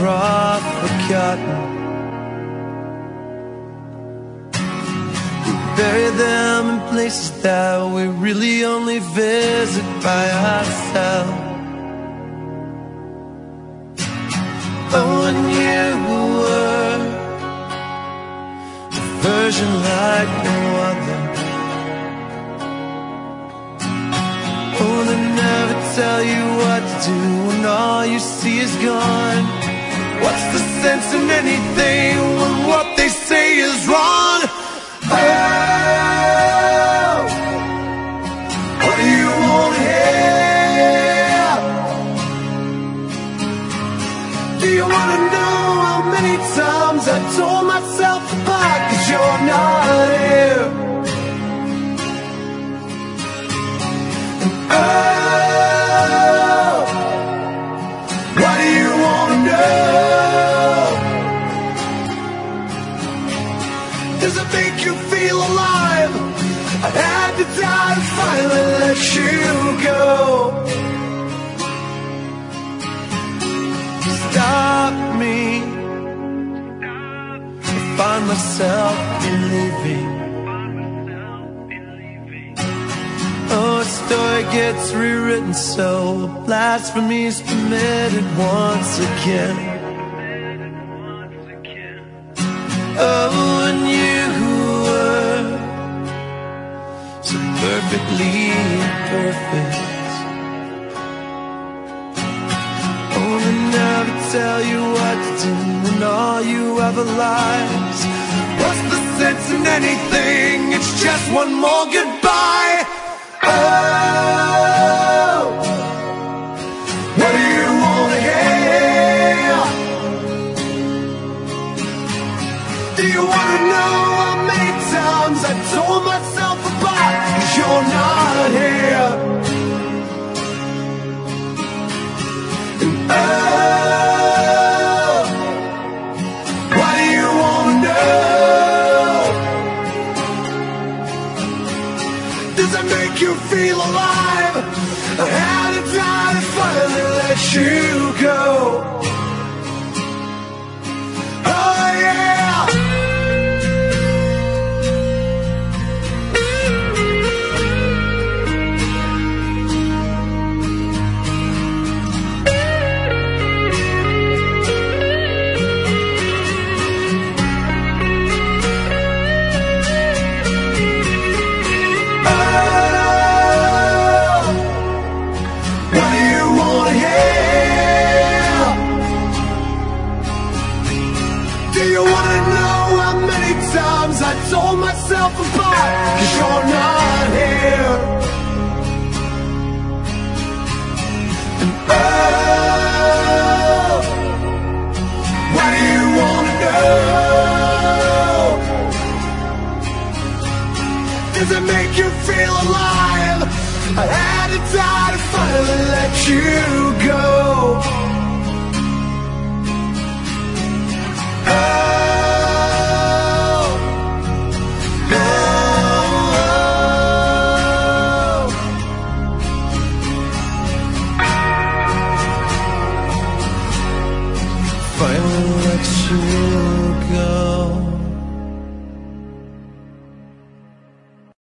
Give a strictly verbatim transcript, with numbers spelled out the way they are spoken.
are forgotten. We bury them in places that we really only visit by ourselves. Oh, and you were a version like no other. Oh, they never tell you what to do when all you see is gone. What's the sense in anything when what they say is wrong? Oh, what do you want to hear? Do you want to know how many times I tore myself apart 'cause you're not here? And oh, what do you want to know? Does it make you feel alive? I had to die to finally let you go. Stop me. I find myself believing. Oh, a story gets rewritten so blasphemy is permitted once again. Oh, and you were so perfectly perfect. Oh, they never tell you what to do when all you ever lies. What's the sense in anything? It's just one more goodbye. Oh, what do you want to hear? Do you want to know how many times I tore myself apart 'cause you're not here? And oh, what do you want to know? Does it make you feel alive? I had to die to finally let you go. Oh yeah. Do you wanna know how many times I tore myself apart 'cause you're not here? And oh, what do you wanna know? Does it make you feel alive? I had to die to finally let you go. Finally let you